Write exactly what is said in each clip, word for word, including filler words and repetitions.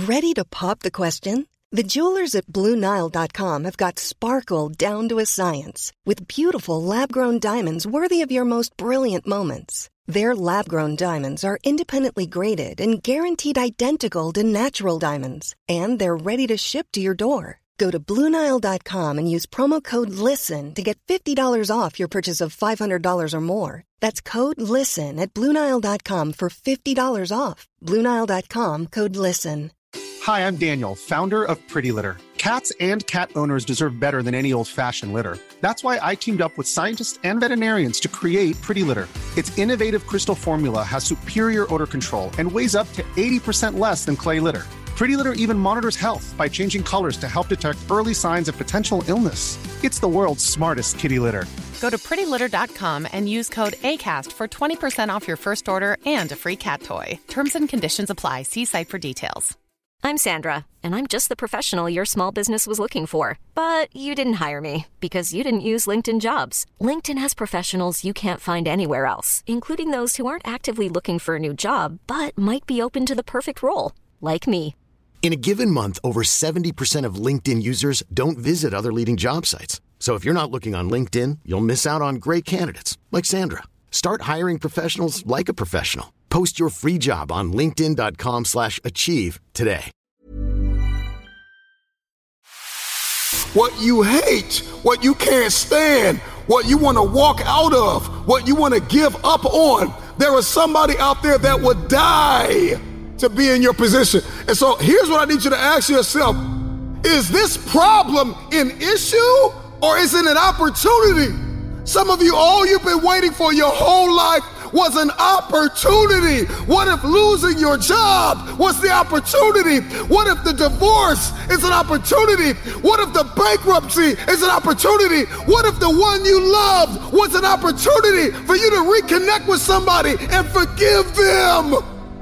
Ready to pop the question? The jewelers at Blue Nile dot com have got sparkle down to a science with beautiful lab-grown diamonds worthy of your most brilliant moments. Their lab-grown diamonds are independently graded and guaranteed identical to natural diamonds, and they're ready to ship to your door. Go to Blue Nile dot com and use promo code LISTEN to get fifty dollars off your purchase of five hundred dollars or more. That's code LISTEN at Blue Nile dot com for fifty dollars off. Blue Nile dot com, code LISTEN. Hi, I'm Daniel, founder of Pretty Litter. Cats and cat owners deserve better than any old-fashioned litter. That's why I teamed up with scientists and veterinarians to create Pretty Litter. Its innovative crystal formula has superior odor control and weighs up to eighty percent less than clay litter. Pretty Litter even monitors health by changing colors to help detect early signs of potential illness. It's the world's smartest kitty litter. Go to pretty litter dot com and use code ACAST for twenty percent off your first order and a free cat toy. Terms and conditions apply. See site for details. I'm Sandra, and I'm just the professional your small business was looking for. But you didn't hire me because you didn't use LinkedIn Jobs. LinkedIn has professionals you can't find anywhere else, including those who aren't actively looking for a new job, but might be open to the perfect role, like me. In a given month, over seventy percent of LinkedIn users don't visit other leading job sites. So if you're not looking on LinkedIn, you'll miss out on great candidates like Sandra. Start hiring professionals like a professional. Post your free job on linkedin dot com slash achieve today. What you hate, what you can't stand, what you want to walk out of, what you want to give up on. There is somebody out there that would die to be in your position. And so here's what I need you to ask yourself. Is this problem an issue or is it an opportunity? Some of you, all you've been waiting for your whole life was an opportunity. What if losing your job was the opportunity? What if the divorce is an opportunity? What if the bankruptcy is an opportunity? What if the one you loved was an opportunity for you to reconnect with somebody and forgive them?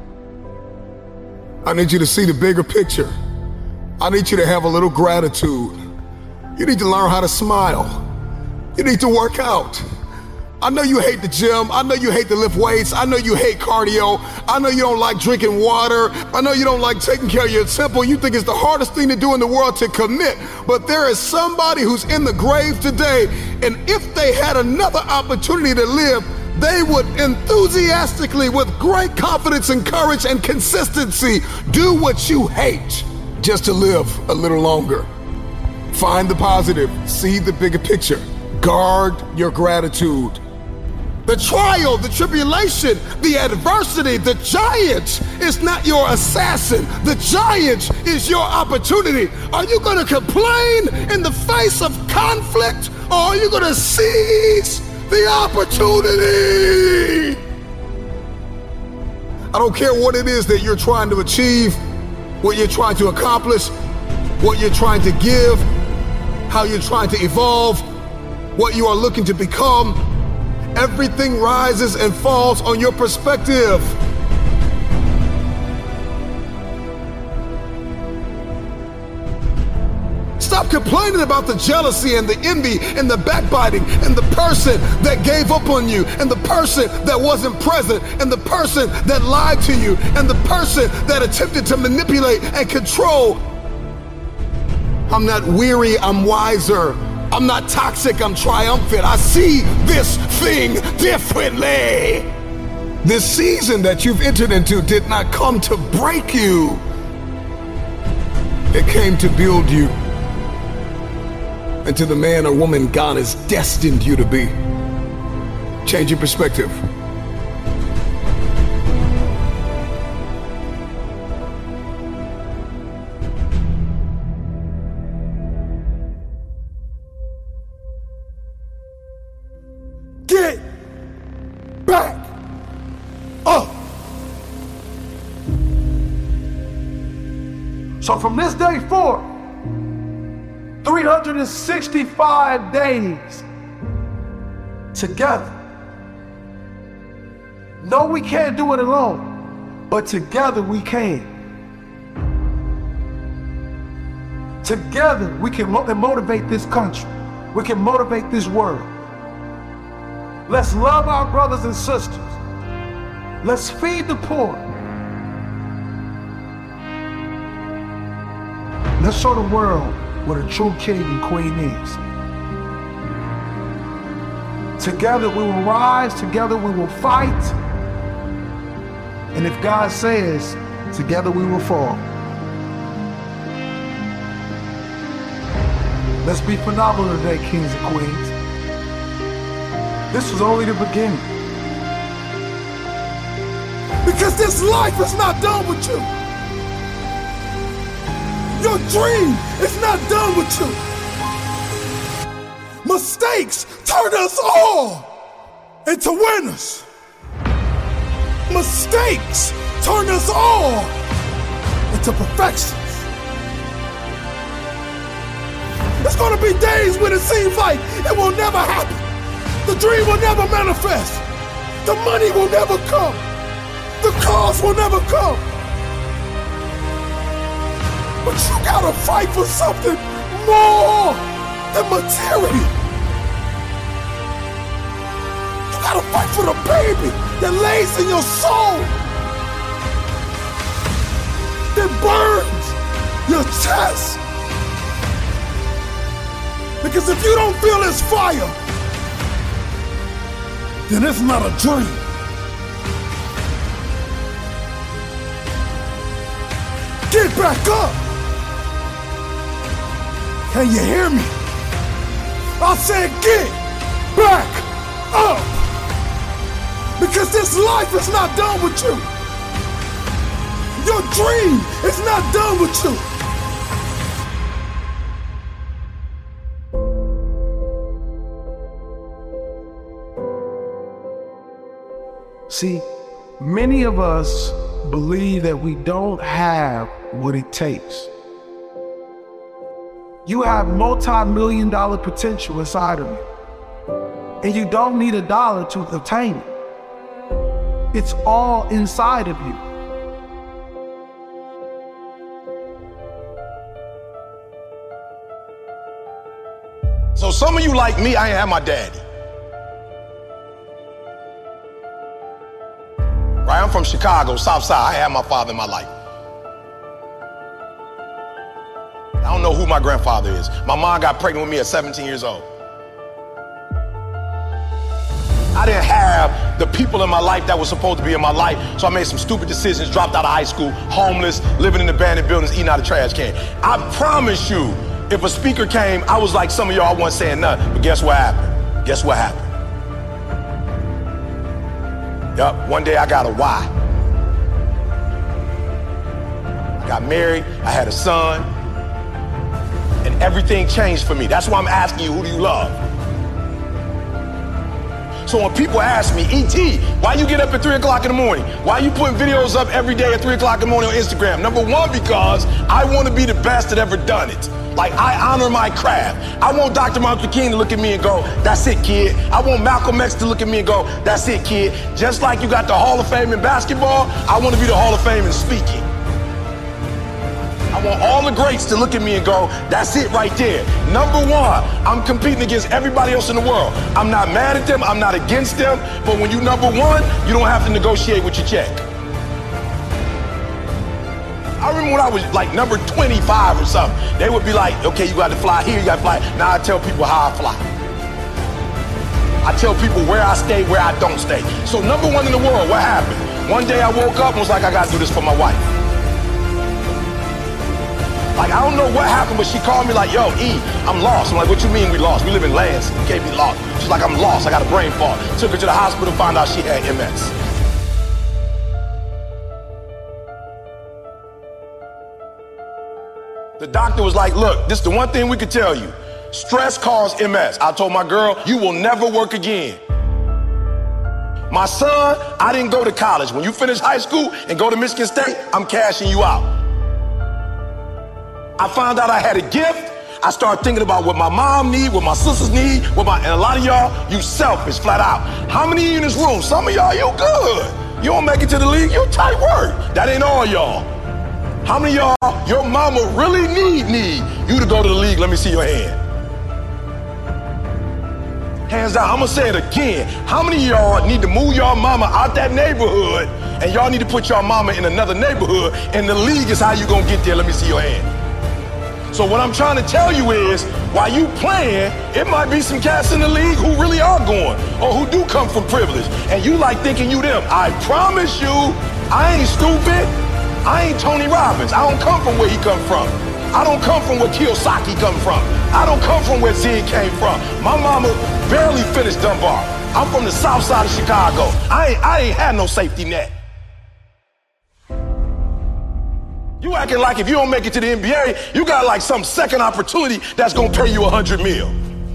I need you to see the bigger picture. I need you to have a little gratitude. You need to learn how to smile. You need to work out. I know you hate the gym. I know you hate to lift weights. I know you hate cardio. I know you don't like drinking water. I know you don't like taking care of your temple. You think it's the hardest thing to do in the world to commit. But there is somebody who's in the grave today, and if they had another opportunity to live, they would enthusiastically, with great confidence and courage and consistency, do what you hate just to live a little longer. Find the positive. See the bigger picture. Guard your gratitude. The trial, the tribulation, the adversity, the giant is not your assassin. The giant is your opportunity. Are you going to complain in the face of conflict, or are you going to seize the opportunity? I don't care what it is that you're trying to achieve, what you're trying to accomplish, what you're trying to give, how you're trying to evolve, what you are looking to become. Everything rises and falls on your perspective. Stop complaining about the jealousy and the envy and the backbiting and the person that gave up on you and the person that wasn't present and the person that lied to you and the person that attempted to manipulate and control. I'm not weary, I'm wiser. I'm not toxic, I'm triumphant. I see this thing differently. This season that you've entered into did not come to break you. It came to build you into the man or woman God has destined you to be. Change your perspective. Get back up. So from this day forward, three hundred sixty-five days together. No, we can't do it alone, but together we can. Together we can mo- motivate this country. We can motivate this world. Let's love our brothers and sisters. Let's feed the poor. Let's show the world what a true king and queen is. Together we will rise, together we will fight. And if God says, together we will fall. Let's be phenomenal today, kings and queens. This was only the beginning. Because this life is not done with you. Your dream is not done with you. Mistakes turn us all into winners. Mistakes turn us all into perfections. There's gonna be days when it seems like it will never happen. The dream will never manifest. The money will never come. The cars will never come. But you gotta fight for something more than material. You gotta fight for the baby that lays in your soul, that burns your chest. Because if you don't feel this fire, then it's not a dream. Get back up. Can you hear me? I said get back up. Because this life is not done with you. Your dream is not done with you. See, many of us believe that we don't have what it takes. You have multi-million dollar potential inside of you, and you don't need a dollar to obtain it. It's all inside of you. So some of you like me, I ain't have my daddy. Right, I'm from Chicago, South Side. I had my father in my life. I don't know who my grandfather is. My mom got pregnant with me at seventeen years old. I didn't have the people in my life that were supposed to be in my life, so I made some stupid decisions, dropped out of high school, homeless, living in abandoned buildings, eating out of trash can. I promise you, if a speaker came, I was like some of y'all, I wasn't saying nothing, but guess what happened? Guess what happened? Yup, one day I got a why. I got married, I had a son, and everything changed for me. That's why I'm asking you, who do you love? So when people ask me, E T, why you get up at three o'clock in the morning? Why you putting videos up every day at three o'clock in the morning on Instagram? Number one, because I want to be the best that ever done it. Like, I honor my craft. I want Doctor Martin Luther King to look at me and go, that's it, kid. I want Malcolm X to look at me and go, that's it, kid. Just like you got the Hall of Fame in basketball, I want to be the Hall of Fame in speaking. I want all the greats to look at me and go, that's it right there. Number one, I'm competing against everybody else in the world. I'm not mad at them, I'm not against them, but when you number one, you don't have to negotiate with your check. I remember when I was like number twenty-five or something, they would be like, okay, you got to fly here, you got to fly. Now I tell people how I fly. I tell people where I stay, where I don't stay. So number one in the world, what happened? One day I woke up and was like, I got to do this for my wife. Like, I don't know what happened, but she called me like, yo, E, I'm lost. I'm like, what you mean we lost? We live in Lansing. You can't be lost. She's like, I'm lost. I got a brain fog. Took her to the hospital, found out she had M S. The doctor was like, look, this is the one thing we could tell you. Stress caused M S. I told my girl, you will never work again. My son, I didn't go to college. When you finish high school and go to Michigan State, I'm cashing you out. I found out I had a gift. I started thinking about what my mom need, what my sisters need, what my, and a lot of y'all, you selfish, flat out. How many of you in this room? Some of y'all, you good. You don't make it to the league, you tight work. That ain't all y'all. How many of y'all, your mama really need, need you to go to the league? Let me see your hand. Hands down, I'm gonna say it again. How many of y'all need to move y'all mama out that neighborhood and y'all need to put y'all mama in another neighborhood and the league is how you gonna get there? Let me see your hand. So what I'm trying to tell you is, while you playing, it might be some cats in the league who really are going, or who do come from privilege, and you like thinking you them. I promise you, I ain't stupid. I ain't Tony Robbins. I don't come from where he come from. I don't come from where Kiyosaki come from. I don't come from where Zig came from. My mama barely finished Dunbar. I'm from the south side of Chicago. I ain't, I ain't had no safety net. You acting like if you don't make it to the N B A, you got like some second opportunity that's gonna pay you a hundred mil.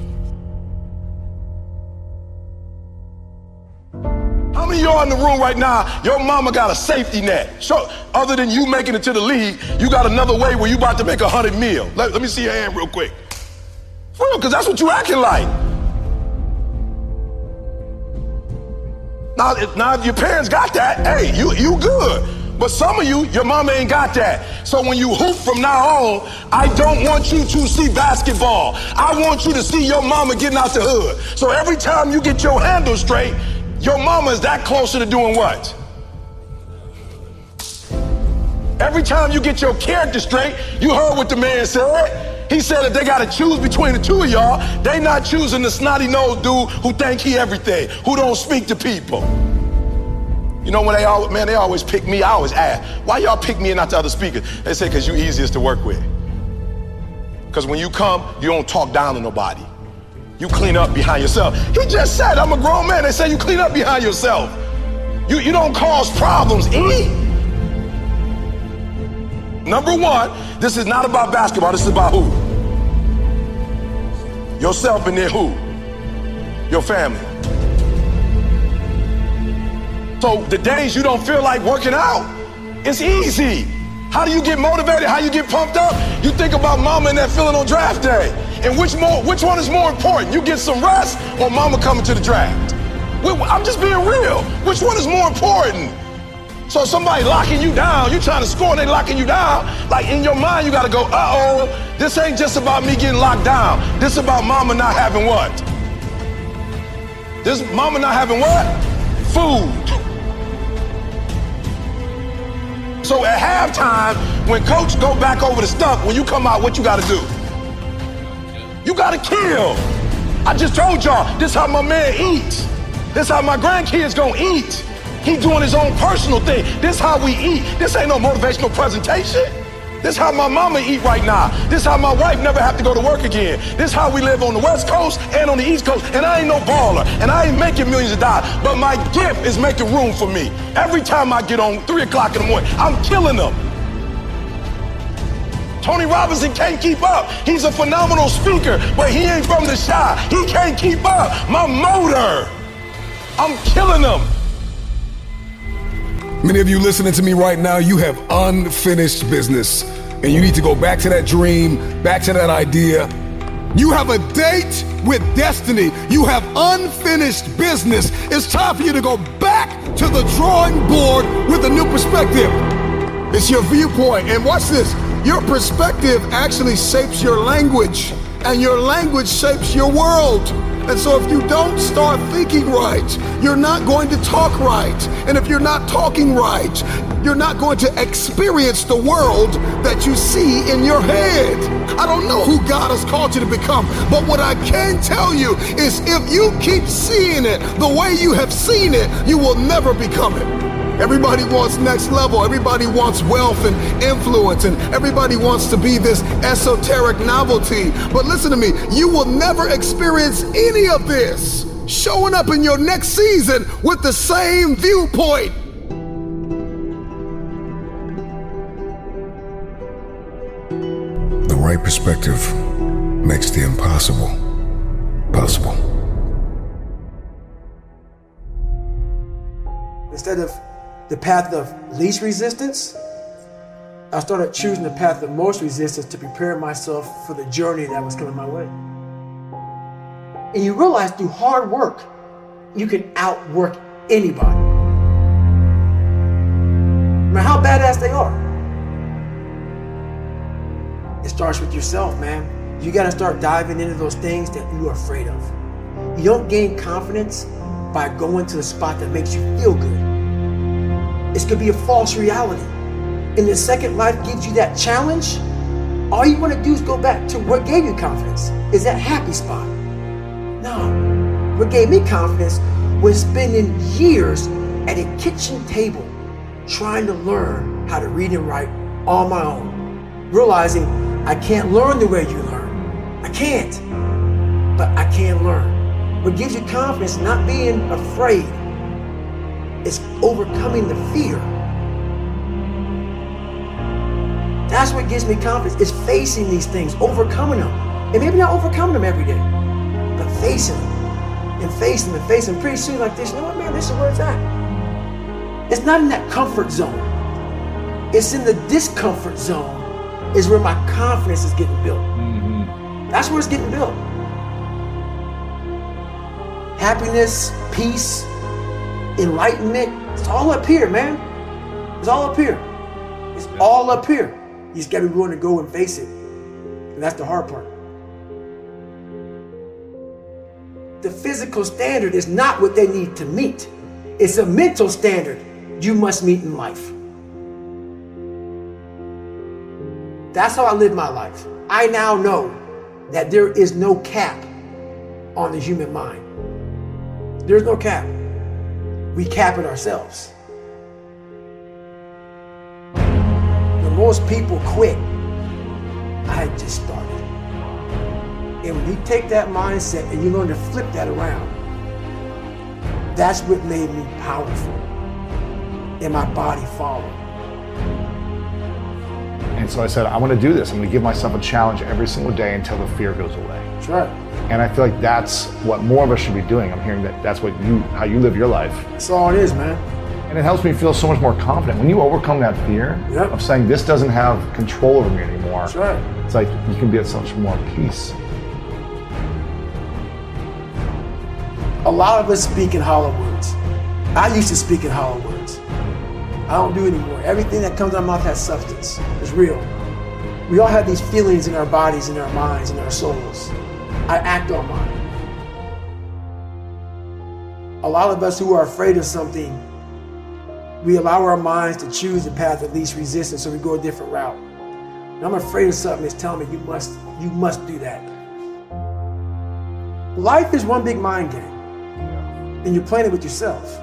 How many of y'all in the room right now, your mama got a safety net? So, other than you making it to the league, you got another way where you about to make a hundred mil. Let, let me see your hand real quick. For real, because that's what you acting like. Now, if, now if your parents got that, hey, you, you good. But some of you, your mama ain't got that. So when you hoop from now on, I don't want you to see basketball. I want you to see your mama getting out the hood. So every time you get your handle straight, your mama is that closer to doing what? Every time you get your character straight, you heard what the man said. He said that they got to choose between the two of y'all. They not choosing the snotty-nosed dude who think he everything, who don't speak to people. You know, when they always, man, they always pick me, I always ask, why y'all pick me and not the other speakers? They say, because you easiest to work with. Because when you come, you don't talk down to nobody. You clean up behind yourself. He just said, I'm a grown man. They say you clean up behind yourself. You, you don't cause problems, E. Number one, this is not about basketball. This is about who? Yourself, and then who? Your family. So the days you don't feel like working out, it's easy. How do you get motivated? How you get pumped up? You think about mama and that feeling on draft day. And which more? Which one is more important? You get some rest or mama coming to the draft? I'm just being real. Which one is more important? So somebody locking you down, you trying to score and they locking you down. Like in your mind, you gotta go, uh-oh, this ain't just about me getting locked down. This is about mama not having what? This mama not having what? Food. So at halftime, when coach go back over the stuff, when you come out, what you gotta do? You gotta kill. I just told y'all, this how my man eats. This how my grandkids gonna eat. He doing his own personal thing. This how we eat. This ain't no motivational presentation. This how my mama eat right now. This how my wife never have to go to work again. This how we live on the West Coast and on the East Coast. And I ain't no baller. And I ain't making millions of dollars. But my gift is making room for me. Every time I get on three o'clock in the morning, I'm killing them. Tony Robinson can't keep up. He's a phenomenal speaker, but he ain't from the Chi. He can't keep up. My motor. I'm killing them. Many of you listening to me right now, you have unfinished business. And you need to go back to that dream, back to that idea. You have a date with destiny. You have unfinished business. It's time for you to go back to the drawing board with a new perspective. It's your viewpoint. And watch this. Your perspective actually shapes your language, and your language shapes your world. And so if you don't start thinking right, you're not going to talk right. And if you're not talking right, you're not going to experience the world that you see in your head. I don't know who God has called you to become, but what I can tell you is if you keep seeing it the way you have seen it, you will never become it. Everybody wants next level. Everybody wants wealth and influence, and everybody wants to be this esoteric novelty. But listen to me, you will never experience any of this showing up in your next season with the same viewpoint. The right perspective makes the impossible possible. Instead of the path of least resistance, I started choosing the path of most resistance to prepare myself for the journey that was coming my way. And you realize through hard work, you can outwork anybody. No matter how badass they are. It starts with yourself, man. You gotta start diving into those things that you are afraid of. You don't gain confidence by going to the spot that makes you feel good. It's gonna be a false reality. And the second life gives you that challenge, all you want to do is go back to what gave you confidence. Is that happy spot? No. What gave me confidence was spending years at a kitchen table trying to learn how to read and write on my own. Realizing I can't learn the way you learn. I can't. But I can learn. What gives you confidence, not being afraid, is overcoming the fear. That's what gives me confidence, is facing these things, overcoming them. And maybe not overcoming them every day, but facing them and facing them and facing them. Pretty soon like this, you know what, man, this is where it's at. It's not in that comfort zone. It's in the discomfort zone is where my confidence is getting built. Mm-hmm. That's where it's getting built. Happiness, peace, enlightenment, it's all up here, man. It's all up here. It's all up here. You just gotta be willing to go and face it. And that's the hard part. The physical standard is not what they need to meet. It's a mental standard you must meet in life. That's how I live my life. I now know that there is no cap on the human mind. There's no cap. We cap it ourselves. When most people quit, I had just started. And when you take that mindset and you learn to flip that around, that's what made me powerful. And my body followed. And so I said, I want to do this. I'm going to give myself a challenge every single day until the fear goes away. That's right. And I feel like that's what more of us should be doing. I'm hearing that that's what you, how you live your life. That's all it is, man. And it helps me feel so much more confident. When you overcome that fear yep. of saying this doesn't have control over me anymore, that's right. It's like you can be at such more peace. A lot of us speak in hollow words. I used to speak in hollow words. I don't do it anymore. Everything that comes out of my mouth has substance. It's real. We all have these feelings in our bodies, in our minds, in our souls. I act on mine. A lot of us who are afraid of something, we allow our minds to choose the path of least resistance, so we go a different route. And I'm afraid of something that's telling me you must, you must do that. Life is one big mind game, and you're playing it with yourself.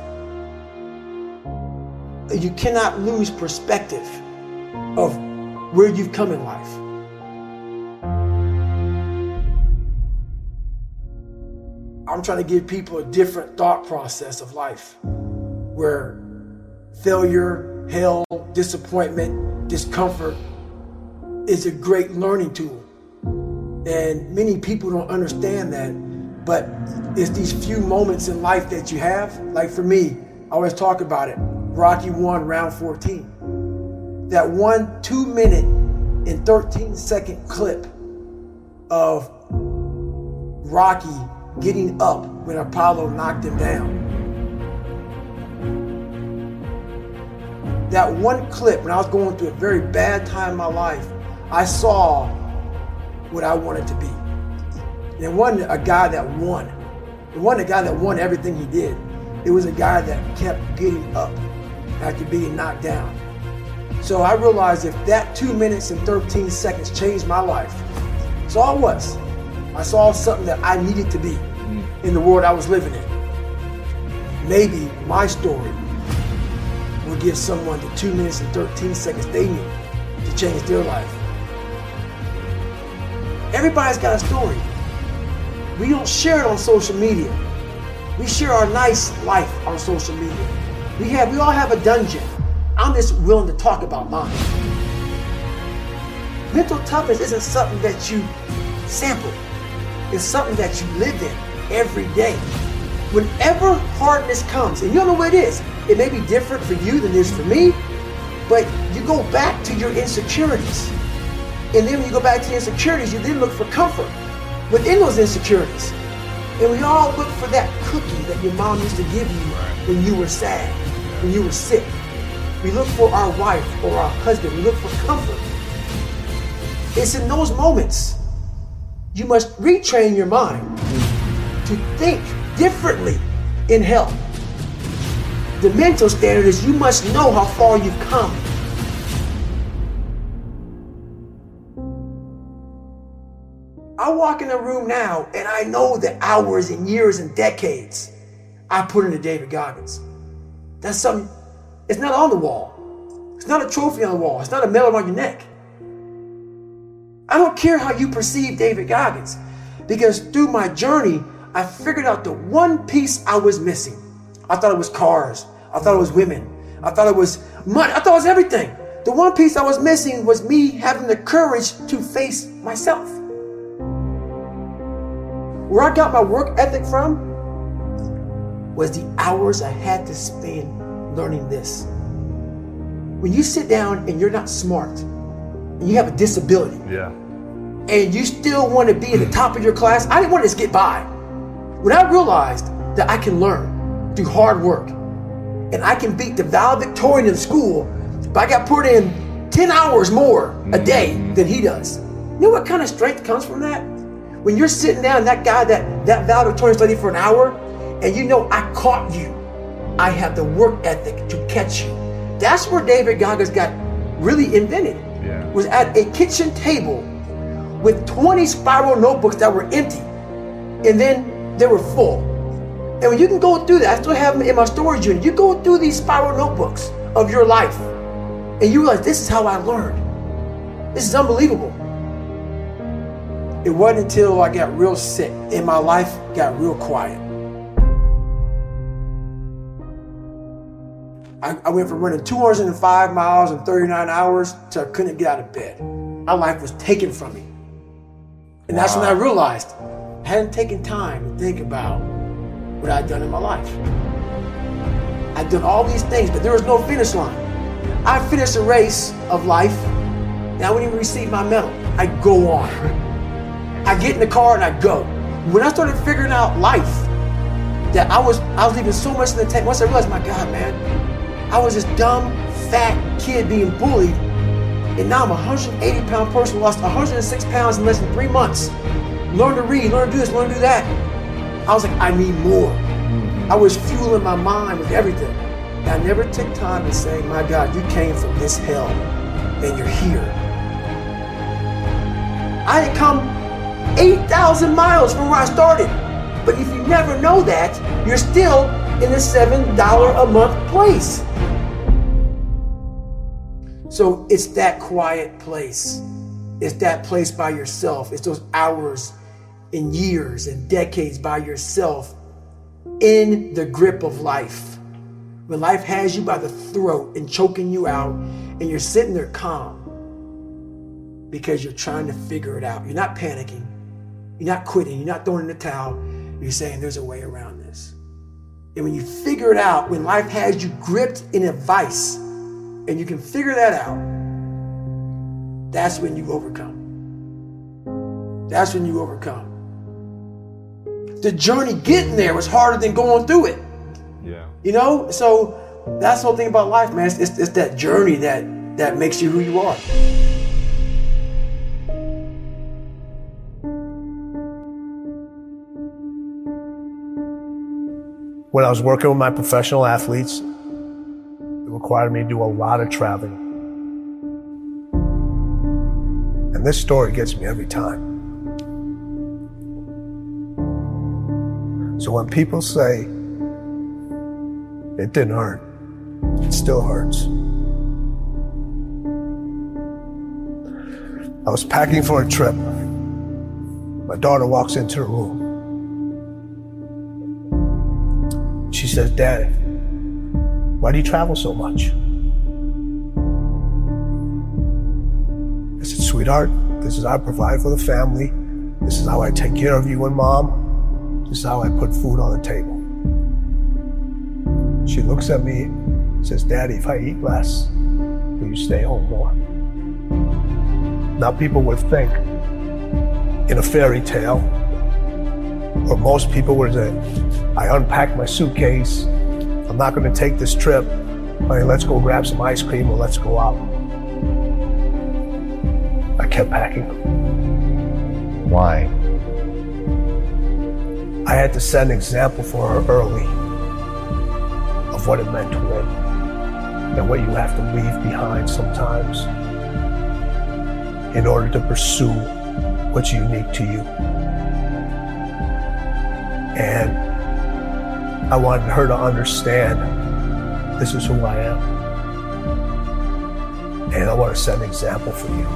You cannot lose perspective of where you've come in life. I'm trying to give people a different thought process of life, where failure, hell, disappointment, discomfort is a great learning tool. And many people don't understand that, but it's these few moments in life that you have. Like for me, I always talk about it. Rocky one, round fourteen. That one two minute and thirteen second clip of Rocky getting up when Apollo knocked him down. That one clip, when I was going through a very bad time in my life, I saw what I wanted to be. And it wasn't a guy that won. It wasn't a guy that won everything he did. It was a guy that kept getting up after being knocked down. So I realized if that two minutes and thirteen seconds changed my life, that's all it was. I saw something that I needed to be in the world I was living in. Maybe my story will give someone the two minutes and thirteen seconds they need to change their life. Everybody's got a story. We don't share it on social media. We share our nice life on social media. We have, we all have a dungeon. I'm just willing to talk about mine. Mental toughness isn't something that you sample. It's something that you live in every day. Whenever hardness comes, and you don't know what it is, it may be different for you than it is for me, but you go back to your insecurities. And then when you go back to your insecurities, you then look for comfort within those insecurities. And we all look for that cookie that your mom used to give you when you were sad, when you were sick. We look for our wife or our husband. We look for comfort. It's in those moments you must retrain your mind to think differently in health. The mental standard is you must know how far you've come. I walk in a room now and I know the hours and years and decades I put into David Goggins. That's something, it's not on the wall. It's not a trophy on the wall. It's not a medal around your neck. I don't care how you perceive David Goggins, because through my journey, I figured out the one piece I was missing. I thought it was cars. I thought it was women. I thought it was money. I thought it was everything. The one piece I was missing was me having the courage to face myself. Where I got my work ethic from was the hours I had to spend learning this. When you sit down and you're not smart, and you have a disability, yeah, and you still want to be at the top of your class, I didn't want to just get by. When I realized that I can learn through hard work, and I can beat the valedictorian in school, but I got put in ten hours more a day than he does. You know what kind of strength comes from that? When you're sitting down, that guy, that, that valedictorian studied for an hour, and you know I caught you. I have the work ethic to catch you. That's where David Goggins got really invented. Yeah. Was at a kitchen table with twenty spiral notebooks that were empty, and then they were full. And when you can go through that, I still have them in my storage unit. You go through these spiral notebooks of your life, and you realize this is how I learned. This is unbelievable. It wasn't until I got real sick and my life got real quiet. I, I went from running two hundred five miles in thirty-nine hours to I couldn't get out of bed. My life was taken from me. And wow. That's when I realized I hadn't taken time to think about what I'd done in my life. I'd done all these things, but there was no finish line. I finished a race of life, and I wouldn't even receive my medal. I go on. I get in the car and I go. When I started figuring out life, that I was I was leaving so much in the tank. Once I realized, my God, man, I was this dumb, fat kid being bullied, and now I'm a one hundred eighty pound person, lost one hundred six pounds in less than three months. Learn to read, learn to do this, learn to do that. I was like, I need more. I was fueling my mind with everything. And I never took time to say, my God, you came from this hell, and you're here. I had come eight thousand miles from where I started. But if you never know that, you're still in a seven dollars a month place. So it's that quiet place. It's that place by yourself. It's those hours and years and decades by yourself in the grip of life. When life has you by the throat and choking you out, and you're sitting there calm because you're trying to figure it out. You're not panicking. You're not quitting. You're not throwing in the towel. You're saying there's a way around this. And when you figure it out, when life has you gripped in a vice, and you can figure that out, that's when you overcome. That's when you overcome. The journey getting there was harder than going through it. Yeah. You know? So that's the whole thing about life, man. It's, it's, it's that journey that, that makes you who you are. When I was working with my professional athletes, it required me to do a lot of traveling. And this story gets me every time. So when people say, it didn't hurt, it still hurts. I was packing for a trip. My daughter walks into the room. She says, Daddy, why do you travel so much? I said, sweetheart, this is how I provide for the family. This is how I take care of you and Mom. This is how I put food on the table. She looks at me and says, Daddy, if I eat less, will you stay home more? Now people would think in a fairy tale, or most people would say, I unpacked my suitcase, I'm not gonna take this trip, honey, let's go grab some ice cream or let's go out. I kept packing. Why? I had to set an example for her early of what it meant to win and what you have to leave behind sometimes in order to pursue what's unique to you. And I wanted her to understand this is who I am. And I want to set an example for you.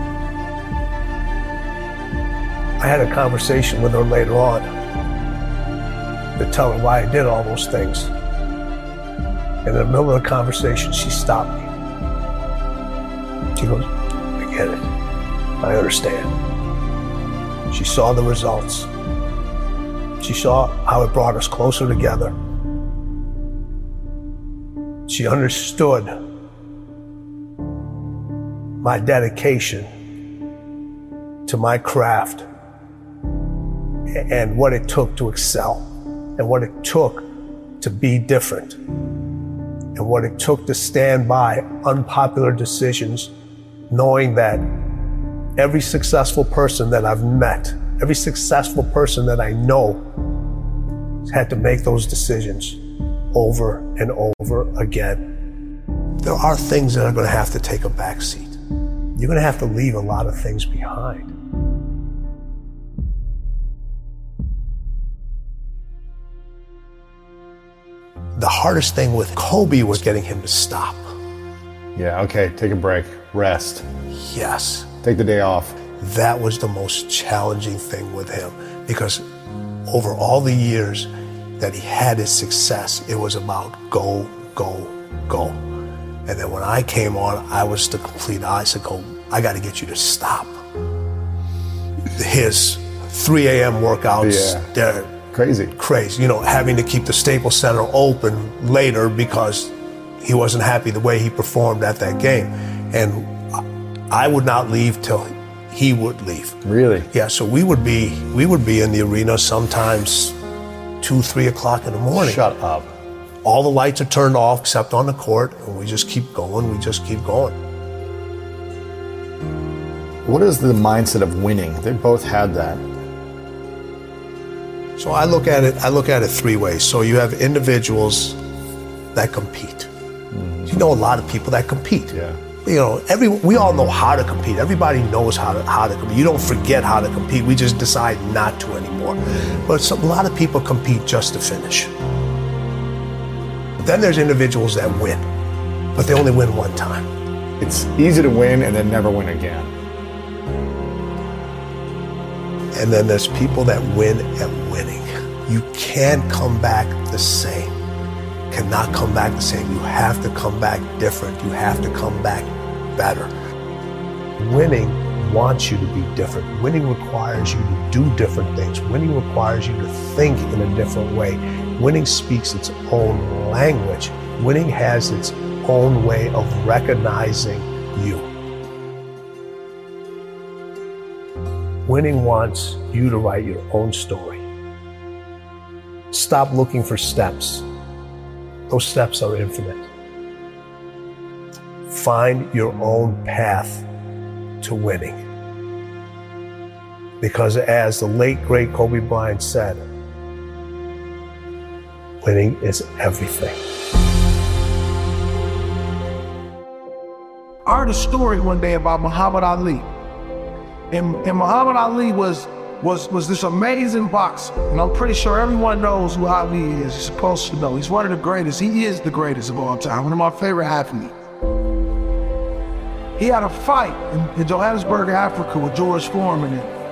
I had a conversation with her later on to tell her why I did all those things. In the middle of the conversation, she stopped me. She goes, I get it. I understand. She saw the results. She saw how it brought us closer together. She understood my dedication to my craft and what it took to excel and what it took to be different and what it took to stand by unpopular decisions, knowing that every successful person that I've met, every successful person that I know had to make those decisions over and over again. There are things that are going to have to take a back seat. You're going to have to leave a lot of things behind. The hardest thing with Kobe was getting him to stop. Yeah, okay, take a break, rest. Yes. Take the day off. That was the most challenging thing with him, because over all the years that he had his success, it was about go, go, go. And then when I came on, I was the complete opposite. Go, I got to get you to stop. His three a.m. workouts, Yeah. they're Crazy. Crazy. You know, having to keep the Staples Center open later because he wasn't happy the way he performed at that game. And I would not leave till he would leave. Really? Yeah, so we would be we would be in the arena sometimes two, three o'clock in the morning. Shut up. All the lights are turned off except on the court, and we just keep going, we just keep going. What is the mindset of winning? They both had that. So I look at it, I look at it three ways. So you have individuals that compete. Mm-hmm. You know a lot of people that compete. Yeah. You know, every we all know how to compete. Everybody knows how to how to compete. You don't forget how to compete. We just decide not to anymore. But some, a lot of people compete just to finish. Then there's individuals that win, but they only win one time. It's easy to win and then never win again. And then there's people that win at winning. You can't come back the same. Cannot come back the same. You have to come back different. You have to come back better. Winning wants you to be different. Winning requires you to do different things. Winning requires you to think in a different way. Winning speaks its own language. Winning has its own way of recognizing you. Winning wants you to write your own story. Stop looking for steps. Those steps are infinite. Find your own path to winning. Because as the late, great Kobe Bryant said, winning is everything. I heard a story one day about Muhammad Ali. And, and Muhammad Ali was, was, was this amazing boxer. And I'm pretty sure everyone knows who Ali is. You're supposed to know. He's one of the greatest. He is the greatest of all time. One of my favorite athletes. He had a fight in, in Johannesburg, Africa with George Foreman.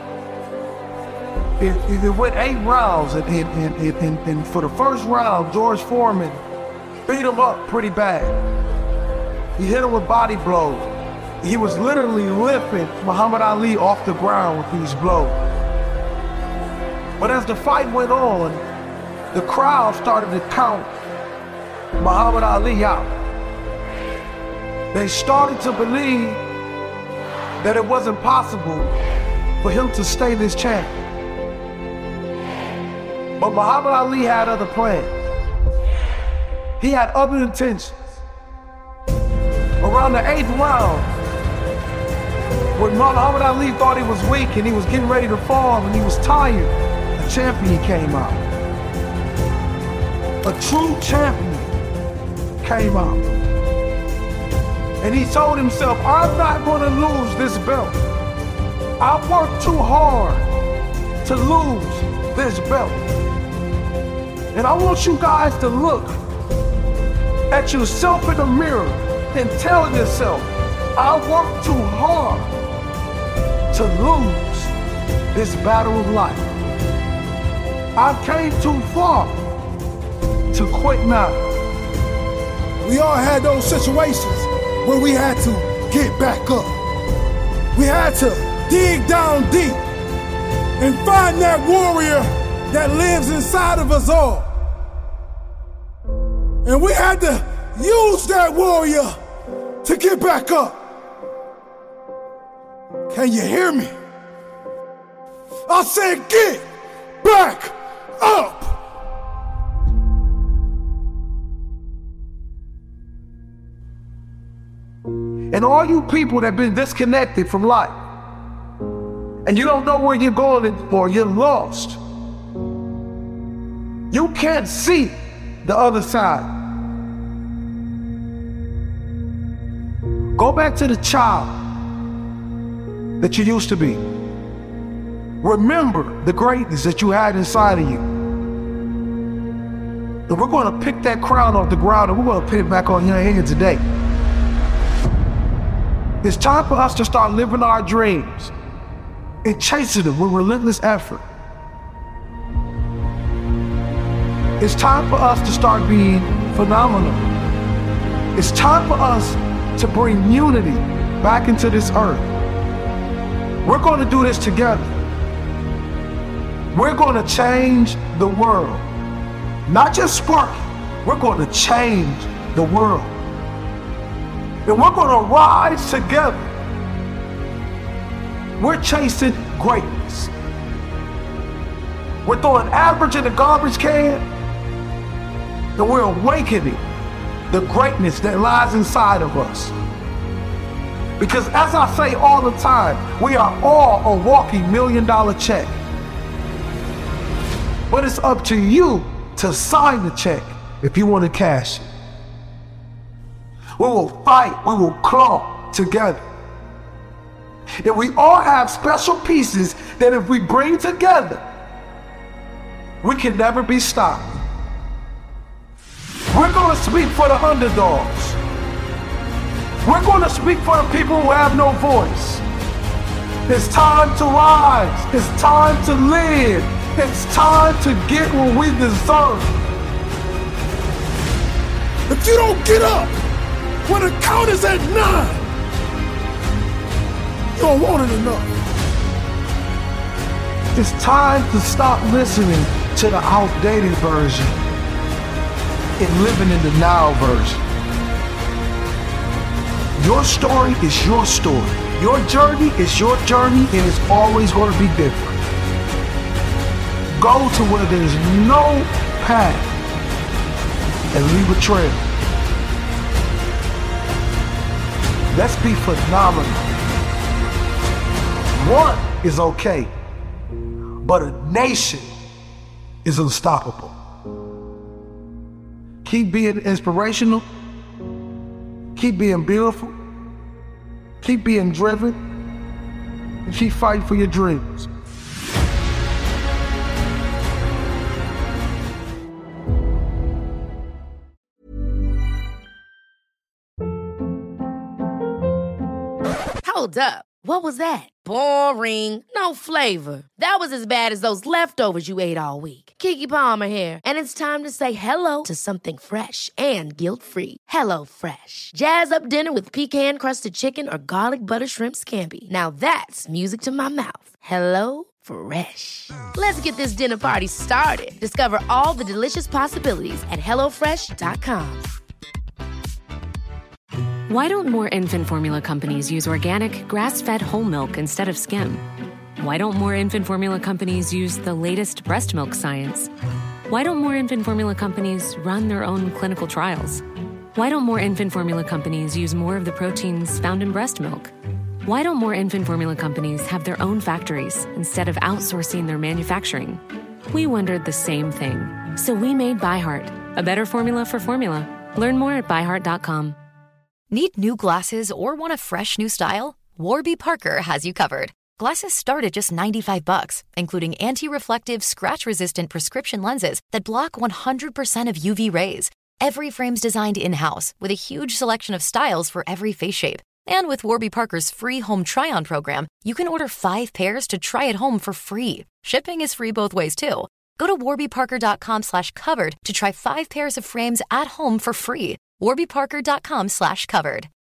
It, it, it went eight rounds. And, and, and, and, and for the first round, George Foreman beat him up pretty bad. He hit him with body blows. He was literally lifting Muhammad Ali off the ground with these blows. But as the fight went on, the crowd started to count Muhammad Ali out. They started to believe that it wasn't possible for him to stay this champ. But Muhammad Ali had other plans. He had other intentions. Around the eighth round, when Muhammad Ali thought he was weak and he was getting ready to fall and he was tired, a champion came out. A true champion came out. And he told himself, I'm not going to lose this belt I worked too hard to lose this belt. And I want you guys to look at yourself in the mirror and tell yourself, I worked too hard to lose this battle of life. I came too far to quit now. We all had those situations where we had to get back up. We had to dig down deep and find that warrior that lives inside of us all. And we had to use that warrior to get back up. Can you hear me? I said get back up! And all you people that have been disconnected from life, and you don't know where you're going anymore, you're lost. You can't see the other side. Go back to the child that you used to be. Remember the greatness that you had inside of you. And we're going to pick that crown off the ground and we're going to put it back on your head today. It's time for us to start living our dreams and chasing them with relentless effort. It's time for us to start being phenomenal. It's time for us to bring unity back into this earth. We're going to do this together. We're going to change the world. Not just Sparky, we're going to change the world. And we're going to rise together. We're chasing greatness. We're throwing average in the garbage can, and we're awakening the greatness that lies inside of us. Because as I say all the time, we are all a walking million dollar check. But it's up to you to sign the check if you want to cash it. We will fight, we will claw together. And we all have special pieces that if we bring together, we can never be stopped. We're going to speak for the underdogs. We're going to speak for the people who have no voice. It's time to rise. It's time to live. It's time to get what we deserve. If you don't get up when the count is at nine, you don't want it enough. It's time to stop listening to the outdated version and living in the now version. Your story is your story. Your journey is your journey, and it's always going to be different. Go to where there's no path and leave a trail. Let's be phenomenal. One is okay, but a nation is unstoppable. Keep being inspirational. Keep being beautiful. Keep being driven. And keep fighting for your dreams. Hold up. What was that? Boring. No flavor. That was as bad as those leftovers you ate all week. Keke Palmer here, and it's time to say hello to something fresh and guilt-free. Hello Fresh. Jazz up dinner with pecan-crusted chicken or garlic butter shrimp scampi. Now that's music to my mouth. Hello Fresh. Let's get this dinner party started. Discover all the delicious possibilities at hello fresh dot com. Why don't more infant formula companies use organic, grass-fed whole milk instead of skim? Why don't more infant formula companies use the latest breast milk science? Why don't more infant formula companies run their own clinical trials? Why don't more infant formula companies use more of the proteins found in breast milk? Why don't more infant formula companies have their own factories instead of outsourcing their manufacturing? We wondered the same thing. So we made ByHeart, a better formula for formula. Learn more at by heart dot com. Need new glasses or want a fresh new style? Warby Parker has you covered. Glasses start at just ninety-five bucks, including anti-reflective, scratch-resistant prescription lenses that block one hundred percent of U V rays. Every frame's designed in-house with a huge selection of styles for every face shape. And with Warby Parker's free home try-on program, you can order five pairs to try at home for free. Shipping is free both ways, too. Go to warbyparker.com slash covered to try five pairs of frames at home for free. warbyparker.com slash covered.